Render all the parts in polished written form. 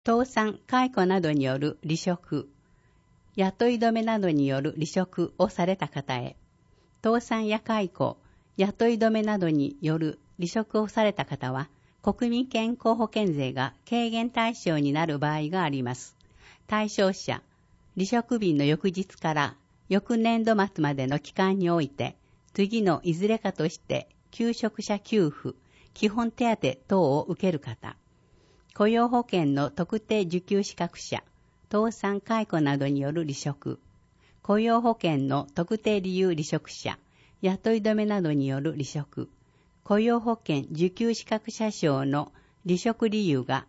倒産、解雇などによる離職、雇い止めなどによる離職をされた方へ、倒産や解雇、雇い止めなどによる離職をされた方は、国民健康保険税が軽減対象になる場合があります。対象者、離職日の翌日から翌年度末までの期間において、次のいずれかとして求職者給付、基本手当等を受ける方、雇用保険の特定受給資格者、倒産解雇などによる離職、雇用保険の特定理由離職者、雇い止めなどによる離職、雇用保険受給資格者証の離職理由が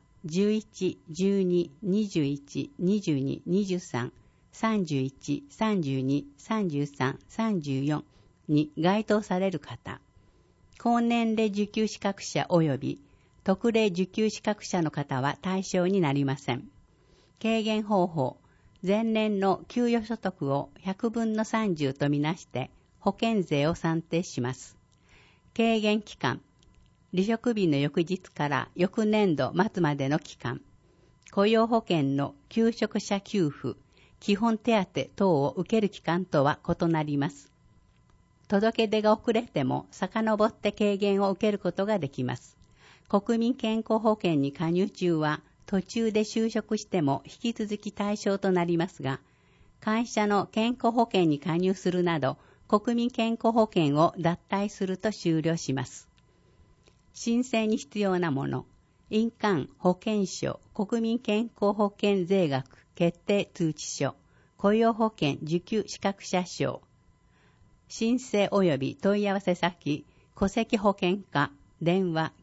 11、12、21、22、23、31、32、33、34に該当される方、高年齢受給資格者及び特例受給資格者の方は対象になりません。軽減方法、前年の給与所得を100分の30とみなして保険税を算定します。軽減期間、離職日の翌日から翌年度末までの期間、雇用保険の求職者給付、基本手当等を受ける期間とは異なります。届け出が遅れても遡って軽減を受けることができます。国民健康保険に加入中は途中で就職しても引き続き対象となりますが、会社の健康保険に加入するなど国民健康保険を脱退すると終了します。申請に必要なもの、印鑑、保険証、国民健康保険税額決定通知書、雇用保険受給資格者証、申請及び問い合わせ先、戸籍保険課、電話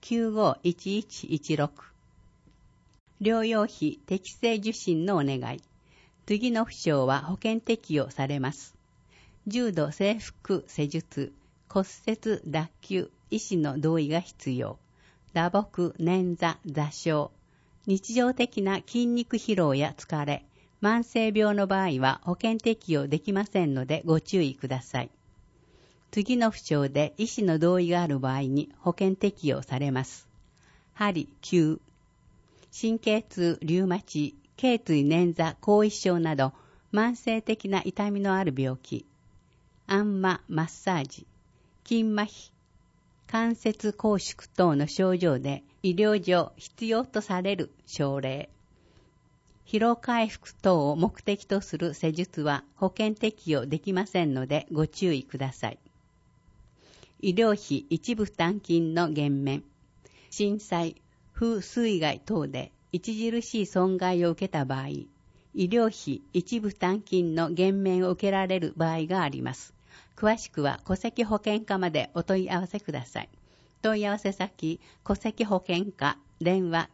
951116。療養費適正受診のお願い。次の負傷は保険適用されます。重度制服施術、骨折脱臼、医師の同意が必要。打撲、捻挫、挫傷。日常的な筋肉疲労や疲れ、慢性病の場合は保険適用できませんのでご注意ください。次の負傷で医師の同意がある場合に保険適用されます。針、灸、神経痛、リウマチ、頸椎捻挫、後遺症など慢性的な痛みのある病気、あんま、マッサージ、筋麻痺、関節拘縮等の症状で医療上必要とされる症例、疲労回復等を目的とする施術は保険適用できませんのでご注意ください。医療費一部負担金の減免、震災、風水害等で著しい損害を受けた場合、医療費一部負担金の減免を受けられる場合があります。詳しくは戸籍保険課までお問い合わせください。問い合わせ先、戸籍保険課、電話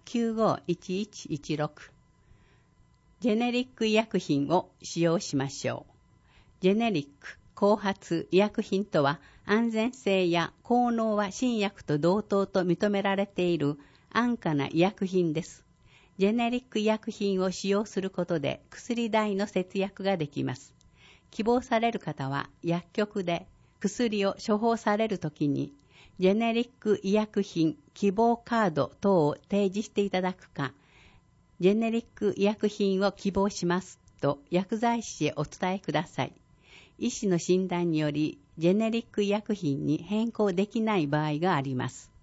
951116。ジェネリック医薬品を使用しましょう。ジェネリック、後発医薬品とは安全性や効能は新薬と同等と認められている安価な医薬品です。ジェネリック医薬品を使用することで薬代の節約ができます。希望される方は薬局で薬を処方されるときにジェネリック医薬品希望カード等を提示していただくか、ジェネリック医薬品を希望しますと薬剤師へお伝えください。医師の診断によりジェネリック医薬品に変更できない場合があります。